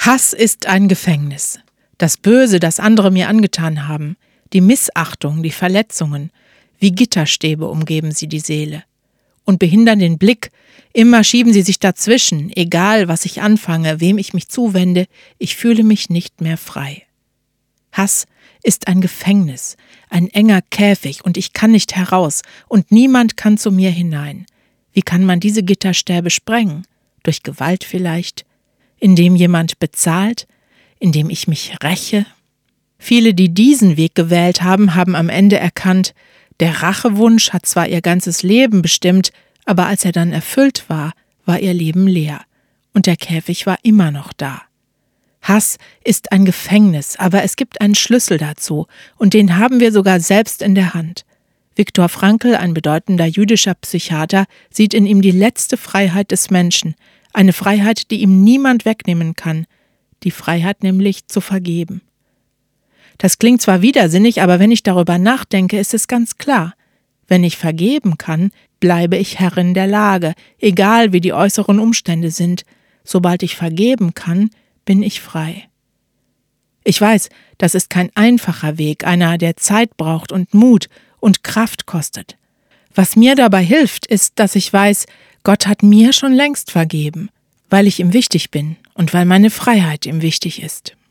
Hass ist ein Gefängnis. Das Böse, das andere mir angetan haben, die Missachtung, die Verletzungen, wie Gitterstäbe umgeben sie die Seele und behindern den Blick. Immer schieben sie sich dazwischen, egal was ich anfange, wem ich mich zuwende, ich fühle mich nicht mehr frei. Hass ist ein Gefängnis, ein enger Käfig und ich kann nicht heraus und niemand kann zu mir hinein. Wie kann man diese Gitterstäbe sprengen? Durch Gewalt vielleicht? Indem jemand bezahlt? Indem ich mich räche? Viele, die diesen Weg gewählt haben, haben am Ende erkannt, der Rachewunsch hat zwar ihr ganzes Leben bestimmt, aber als er dann erfüllt war, war ihr Leben leer und der Käfig war immer noch da. Hass ist ein Gefängnis, aber es gibt einen Schlüssel dazu und den haben wir sogar selbst in der Hand. Viktor Frankl, ein bedeutender jüdischer Psychiater, sieht in ihm die letzte Freiheit des Menschen, eine Freiheit, die ihm niemand wegnehmen kann, die Freiheit nämlich zu vergeben. Das klingt zwar widersinnig, aber wenn ich darüber nachdenke, ist es ganz klar. Wenn ich vergeben kann, bleibe ich Herrin der Lage, egal wie die äußeren Umstände sind. Sobald ich vergeben kann, bin ich frei. Ich weiß, das ist kein einfacher Weg, einer, der Zeit braucht und Mut und Kraft kostet. Was mir dabei hilft, ist, dass ich weiß, Gott hat mir schon längst vergeben, weil ich ihm wichtig bin und weil meine Freiheit ihm wichtig ist.